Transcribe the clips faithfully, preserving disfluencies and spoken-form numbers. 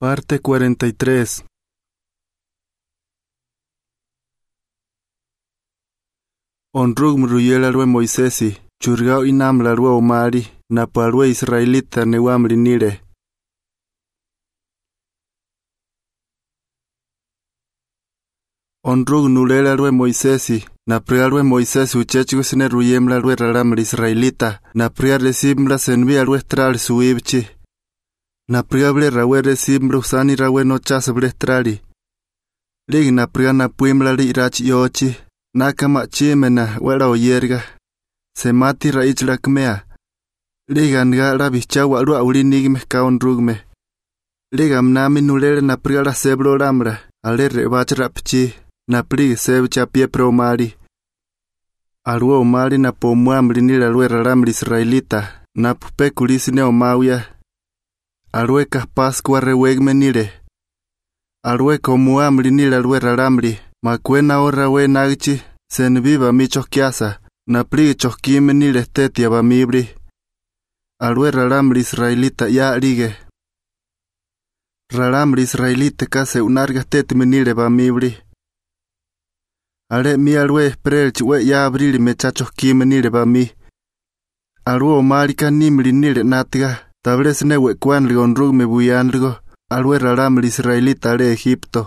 Parte cuarenta y tres. Onrug mruyel alwe Moisesi, churgao inam la rua omari, na palwe israelita newamri nire. Onrug nulel alwe Moisesi, na prialwe Moisesi uchechgo sine ruyem la alwe raram israelita, na prial recibla senvi alwe estral suibchi. Na priable rawe recibla usani rawe no chasable estrali. Lig na pria na puimla li rach yochi. Nakama chimena wala oyerga. Semati raich lakmea. Ligan ga rabicha walu aulinigme kaonrugme. Ligam nami nulele na priala seblo ramra. Ale rebach rapchi. Na prig sebcha pie promari. Alua omari na pomwamri nila lue raramri israelita. Na pupe kulisine omawia. Alue kaspascua rewegme nile. Alue komuamri nile alue raramri. Makuena ora we nagchi, sen viva mi chokiasa, na pli chokime ni lestetia ba mibri. Alwe raramri israelita ya lige. Raramri israelita kase unarga tetime nile ba mibri. Ale mi alwe esprelchi we ya abrili me chachokime nile ba mi. Alwe omarika nimri nile natiga, tablesne we kwanri onrug me buyanrigo, alwe raramri israelita ale Egipto.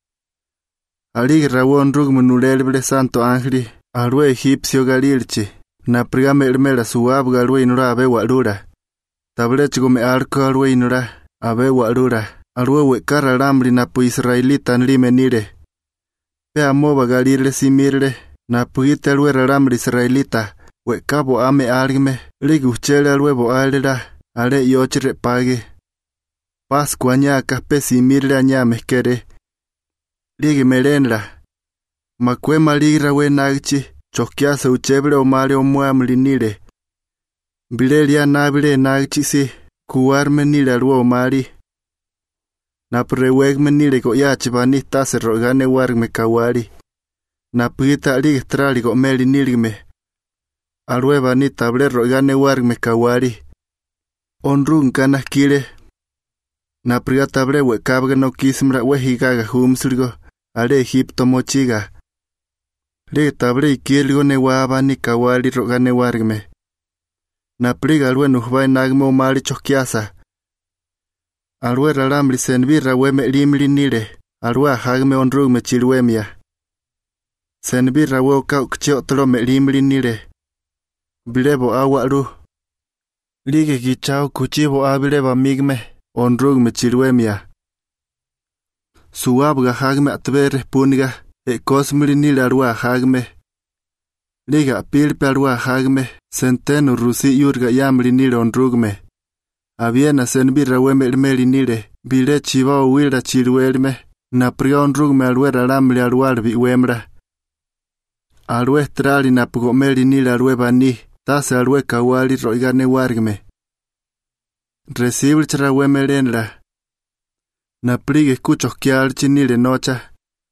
Ali rawon rugmu nulelble santo angli, alwe egipcio galilchi, na prigame elmela suab galwe inura abe walura. Tablechigo me arco alwe inura, abe walura, alwe wekara ramli na pu israelita nlime nire. Pe amoba galile simirle, na puite alwe ramli israelita, wekabo ame argme, liguchele alwe bo alera, ale yochre page. Pascua nyaka pe simirle anya meskere. Ligi melenla. Makwe maligra we nagchi, chokiasa ucheble o male o muamli nile. Bilelia nabile nagchi si, kuarme nile alua o mali. Naprewegme nile go yachi bani tase rogane wargme kawari. Napita lig strali go meli nilgme. Alue bani table rogane wargme kawari. Onrun kana kile. Napria table we kabga no kismra we higaga humsligo. Ale Egipto mochiga. Le tabre ikilgo ne waba ni kawali rogane wargme. Na pliga alwe nuhbai nagme o mali chokiasa. Alwe raramli senbira weme limli nile. Alwe hagme onrugme chilwemia. Senbira we okau kchiotlo me limli nile. Bilebo awaru. Lige kichao kuchibo abileba migme. Onrugme chilwemia. Suabga hagme atbere puniga, e cosmri nil arua hagme. Liga pilpe arua hagme, centeno rusi yurga yamri nil onrugme. Aviena senbira weme elmeli nile, bile chiva uwira chiluelme, na pria onrugme aluera lamli aluarbi wemra. Alue strali na pugomeli nil alue bani, tase alue kawali roigane wargme. Recibir weme lenla. Na plig escucho kialchi nile nocha.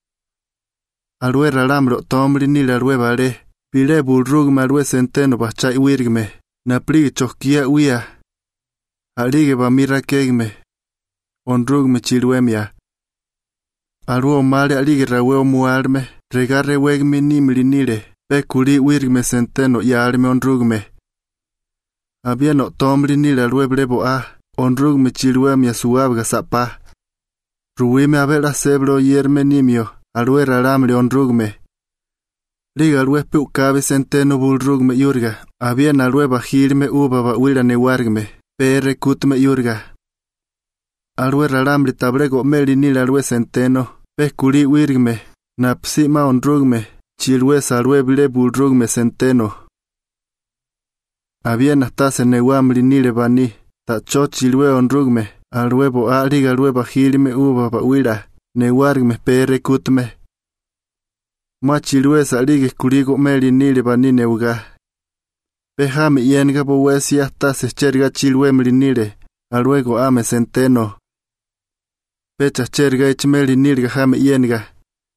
Alue ralamro tomri nile alue vale. Pile bulrugme alue centeno bachai wirgme. Na plig chokia uia. Alige bamira kegme. Onrugme chilwemia. Alue omale alige rawe omuarme. Regare wegme nimli nile. Pekuli wirgme centeno yalme onrugme. Había no tomri nile alue blebo a. Onrugme chilwemia suabga sapa. Ruime abela seblo yerme nimio, alue raramle onrugme. Liga alue pucabe centeno bulrugme yurga, abien alue bajirme ubaba uira newargme, pere kutme yurga. Alue raramle tabrego meli nil alue centeno, peculi wirgme, napsima onrugme, chilue salue bile bulrugme centeno. Abien astase newamli nile bani, tacho chilue onrugme. Alue bo aliga alue bajilme uba ba uira, ne wargme pere kutme. Machilue salige kuligo meli nile banine uga. Pehame yenga bo wesi hasta se cherga chilue meli nile, aluego ame centeno. Pecha cherga ichmeli nilga hame yenga.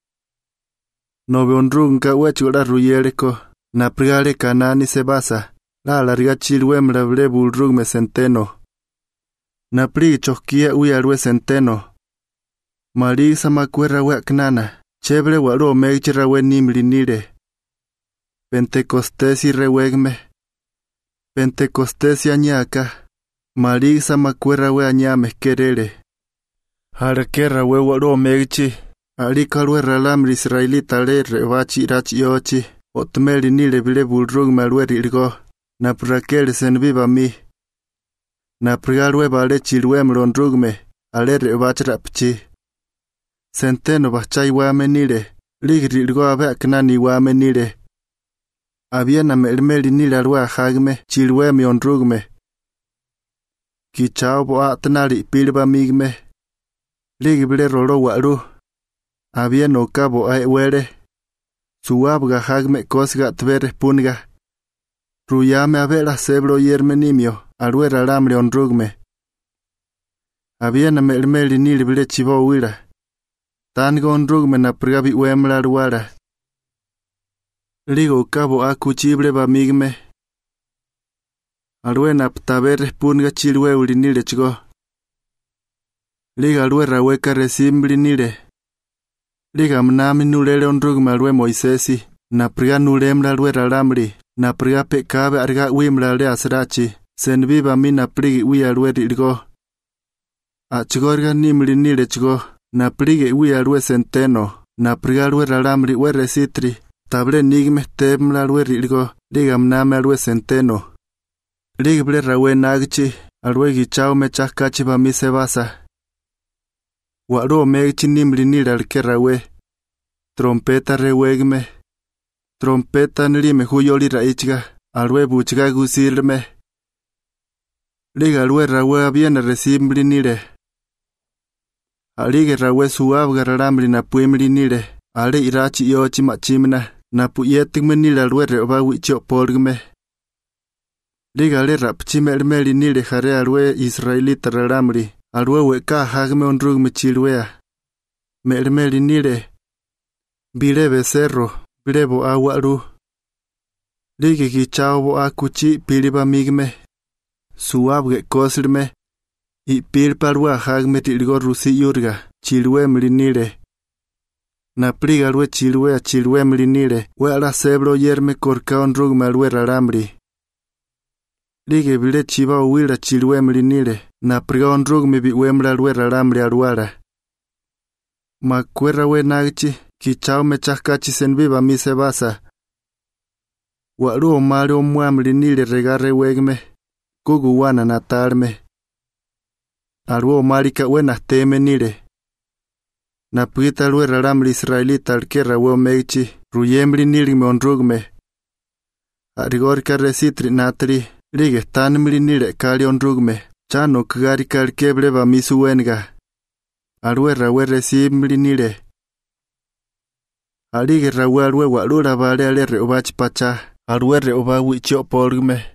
Nobe onrunga wechula ruyeleko, na priale kanani se basa, la larga chilue mla ble bulrugme centeno. Na pli choskia uya alue centeno, Mali sama kwera we knana, chebre waro megchira we nimlinire. Pentecostesi rewegme. Pentecostesi anyaka. Mali sama kwera we anyame kerere. Harakera we waro megchi. Alikalwe ralam Israelita le revachi rachi yochi. Otmeli nile bile bulrug malwe rilgo. Na prakele senviva mi. Na prigalwe bale chilwe mlondrugme. Ale revachi rapchi. Senteno bachai wamenile. Ligrilgo abe aknani wamenile. Abiena melmeli nile alwa hagme. Chilwe miondrugme. Kichao bo atnali pilba migme. Ligbile rolo waru. Abiena okabo ay were. Suabga hagme kosga tvere punga. Ruyame abela seblo yermenimio. Alwera lamle ondrugme. Abiena melmeli nile bile chivo wira. Tango ondrugme na prigabi wemla ruara. Ligo kabo akuchible ba migme. Alwena ptabere punga chilwe ulinile chigo. Liga alwera weka resimbli nile. Liga mnami nulele ondrugme alwe Moisesi. Na priga nulemla alwera lamli. Na priga pekabe arga wimla le asrachi. Senviva mi na prigi wi alwe rilgo. Achigorga nimli nile chigo. Na prige wi alwe centeno. Na priga alwe ralamri we resitri. Table nigme temla alwe rilgo. Liga mname alwe centeno. Liga ble rawe nagchi. Alwe gichao me chakachi ba mi se basa. Waro megchi nimli nile alke rawe. Trompeta rewegme. Trompeta nilime huyoli raichga. Alwe buchga gusirme. Liga alwe rawe abiena resimbli nile. Alige rawe suabga ralamri na puimli nile. Ale irachi yochi machimna. Na puyetigme nile alwe reoba wicho polgme. Liga ale rapchime elmeli nile jare alwe Israelita ralamri. Alwe weka hagme ondrugme chilwea. Me elmeli nile. Bile becerro. Bilebo awaru. Lige gichao bo akuchi piliba migme. Suabge koslme. I pilparwa hagme tilgo rusi yurga. Chilwe mlinile. Na pliga alwe chilwe a chilwe mlinile. We ala seblo yerme korka ondrugme alwe ralamri. Lige bile chiva uwila chilwe mlinile. Na priga ondrugme bi wemla alwe ralamri alwala. Makwera we nagchi. Kichao me chakachi senviva mi se basa. Waru o mali o muamli nile regare wegme. Kugu wana natarme. Aru o mali ka wena teme nile. Na pita alwe ralamli Israelita alkera we o megchi. Ruyemli nile me ondrugme. Arigor ka resitri natri. Lige tanmli nile kali ondrugme. Chano kagari ka alkeble ba misu wenga. Alwe rawe resimli nile. Alige rawe alwe walura vale ale reobachi pacha. Alwe reoba wicho polgme.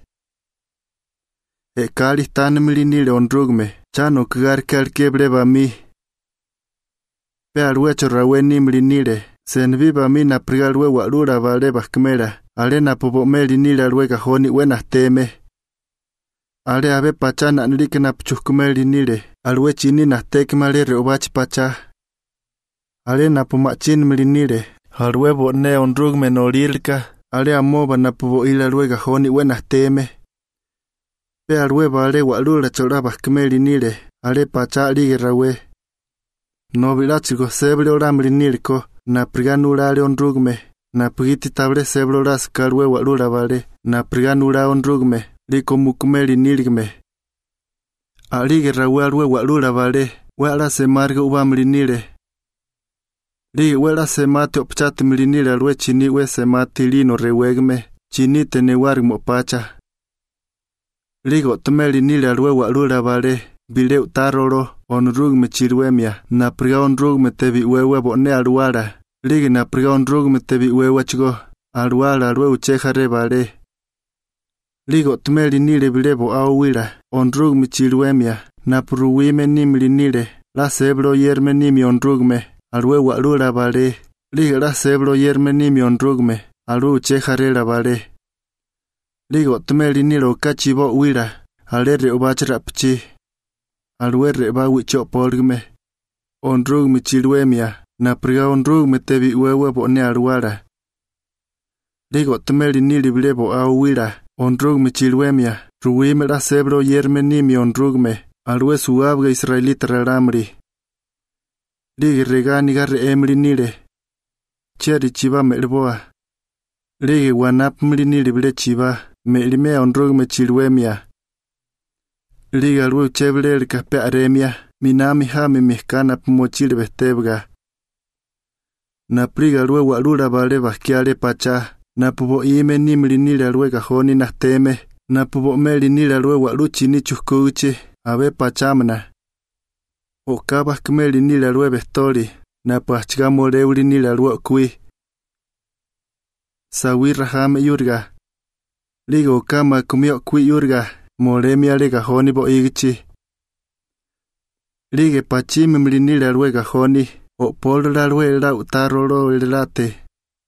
E kali tanmli nile ondrugme. Chano kagari ka alkeble ba mi. Pe alwe cho rawe nimli nile. Senvi ba mi na priga alwe walura vale bakmera. Ale na popomeli nile alwe gajoni wena teme. Ale abe pacha na nilike na pchukumeli nile. Alwe chini na tekmale reobachi pacha. Ale na pomachin mli nile. Alwe bo ne ondrugme no lilka. Ale amoba na pubo ila alwe gajoni wena teme. Pe alwe vale walura chola bakmeli nile. Ale pacha alige rawe. No vilachigo seble oramli nilko. Na priganula ale ondrugme. Na prigiti table seble oras kalwe walura vale. Na priganula ondrugme. Liko mukumeli nilgme. Alige rawe alwe walura vale. Wala se marga ubamli nile. Lige wela se mate opchate mlinile alwe chini we se mate lino rewegme. Chini tene wari mopacha. Lige otmeli nile alwe walura vale. Bile utaroro. Onrugme chilwemia. Na priga onrugme tebi wewe bone alwala. Lige na priga onrugme tebi wewe chigo. Alwala alwe uchejare vale. Lige otmeli nile bilebo awila. Onrugme chilwemia. Na pruwime nimli nile. La seblo yerme nimi onrugme. Alwe walura vale. Lige la seblo yerme nimi onrugme. Alwe uchejare la vale. Lige otmeli nilo kachibo wila. Ale reobachi rapchi. Alwe reba wicho polgme. onrugme chilwemia, na priga onrugme tebi wewe bo ne aruara. Ligo temeli nili bilebo auwira, onrugme chilwemia, ruwime la sebro yerme nimi onrugme, alwe suabga israelita raramri. Ligi regani garre emri nile. Cheri chiva melboa. Ligi wanap mli nili bile chiva, melime onrugme chilwemia. Liga alwe uchevle elkape aremia, minami hami mihkana pumochile bestebga. Na priga alwe walura vale vaskiale pacha, na pubo ime nimli nile alwe gajoni nahteme, na pubo meli nile alwe waluchi ni chuskuchi, ave pachamna. Okabas kmeli nile alwe bestori, na pachgamo leuli nile alwe kui. Sawira hame yurga. Liga okama kumio kui yurga. Moremia le gajoni bo igichi. Lige pachime mlinile alwe gajoni, o polra alwe la utarolo elate.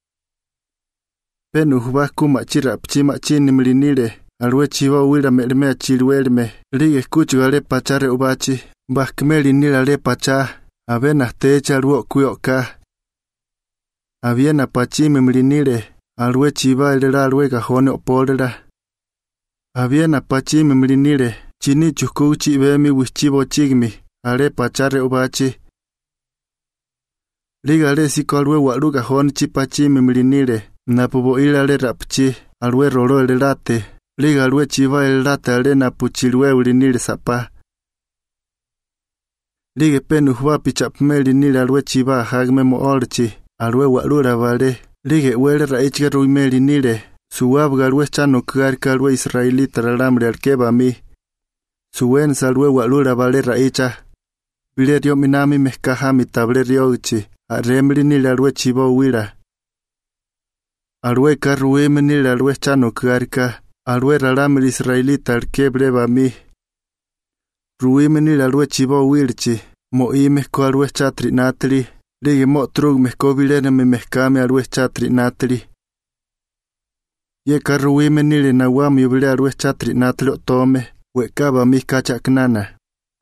Penu hubaku machira pchima chini mlinile, alwe chiva uwira melemea chilwelme. Lige kuchu ale pachare ubachi, bakmeli nile ale pacha, avena techa alwe kuyoka. Aviena pachime mlinile, alwe chiva elela alwe gajoni o polra. Aviena pachime mlinile, chini chukuchi vemi wichibo chigmi, ale pachare ubachi. Liga ale siko alwe waluga honchi pachime mlinile, napubo ila ale rapchi, alwe rolo elelate. Liga alwe chiva elelate ale napuchilwe ulinile sapa. Liga penu huwa pichapmeli nile alwe chiva hagme mo olchi, alwe walura vale. Liga uele raichga ruimeli nile. Suabga alwe chano kugarika alwe israelita raramri alkeba mi. Suen salwe walura vale raicha. Bile rio minami mehkahami table riochi. Aremri nile alwe chivo uwira. Alwe karruime nile alwe chano kugarika. Alwe raramri israelita alkebreba mi. Ruime nile alwe chivo uwirchi. Mo imehko alwe chatri natri. Ligi mo trug mehko bilene me mehkami alwe chatri natri. Ye karruime nile na wami ubile alwe chatri natlo tome, wekaba mi kacha knana.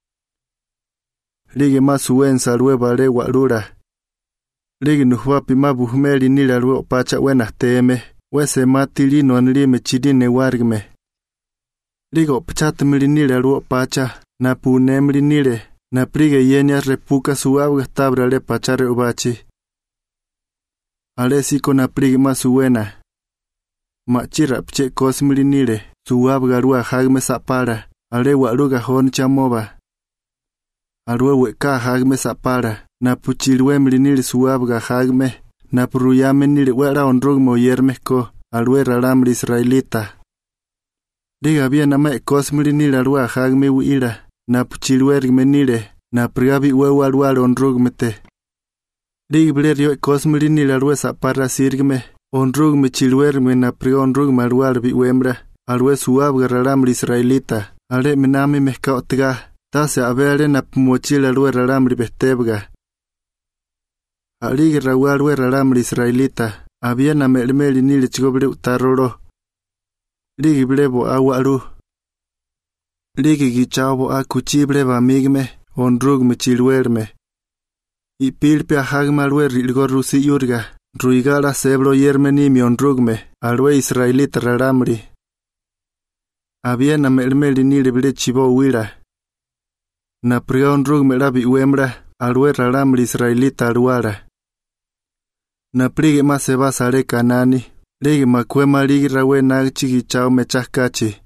Ligi masuensa alwe vale walura. Ligi nuhwapi mabuhmeli nile alwe opacha wena teme, wese matili no anlime chidine wargme. Ligi opachatmili nile alwe opacha, na punemli nile, na prige yenya repuka suabga tabra le pachare ubachi. Ale siko na prige masuena. Machira pche kosmili nile, suabga rua hagme sapara, ale waluga hon chamoba. Alwe weka hagme sapara, na puchilwe mlinile suabga hagme, na puruyame nile wera onrugmo yermeko, alwe raramri israelita. Liga bien ama kosmili nile alwe hagme uila, na puchilwe rigme nile, na prigabi uwe alwe onrugmete. Liga bilerio kosmili nile alwe sapara sirgme, onrugme chilwerme na pri onrugme alwar bi wembra, alwe suabga raramri israelita, ale minami mehka otga, tase abele na pumochile alwe raramri bestebga. Aligi rawa alwe raramri israelita, abia na melemeli nile chigoble utaroro. Ligi blebo awaru. Ligi gichabo a kuchible ba migme, onrugme chilwerme. Ipilpe a hagme alwe rilgo rusi yurga. Ruigala sebro yermeni mi onrugme, alwe israelita raramri. Aviena melmeli nile bile chivo uwira. Na priga onrugme rabi uembra, alwe raramri israelita aruara. Na prige ma se va sare kanani, ligi makwema ligi rawe nagchigi chao mechakachi.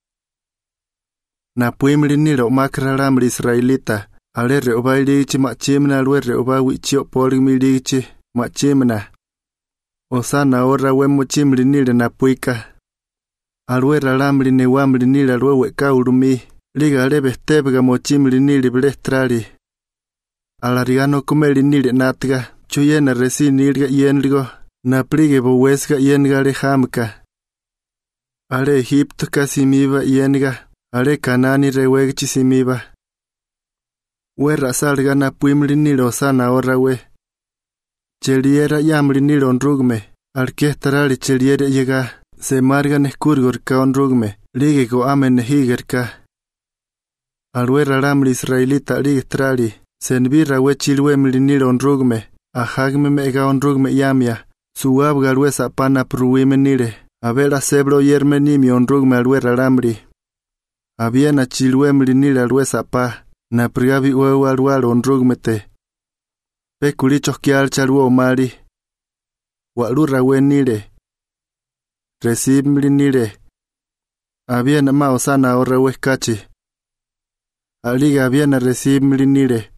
Na puimli nile omak raramri israelita, ale reoba ligichi machimna alwe reoba wichio poligmi ligichi, machimna. Osana ora wemo chimli nile na puika. Alwe raramri ne wamli nile alwe weka urumi. Liga ale bestebga mo chimli nile bilestrali. Alarigano kumeli nile natga. Chuyena resi nilga yenligo. Na plige bo wesga yenga le hamka. Ale Egipto kasimiba yenga. Ale kanani rewegchi simiba. Wera salga na puimli nile osana ora we. Cheliera yamli nile onrugme, alkestrali cheliera llega, se marga neskurgor ka onrugme, lige go amen higerka. Alwe raramli israelita ligestrali, Senbi rawe chilwe milinile onrugme, ahagme mega onrugme yamia, suab galwe sapana pruime nile, abela seblo yermenimi onrugme alwe ralamri. Abiena chilwe milinile alwe sapa, na prigabi uewa alwal onrugmete. Pekulichos kial chalwo mali. Walu rawe nile. Recib milinile. Abiena maosana o rawe kachi. Aliga abiena recib milinile.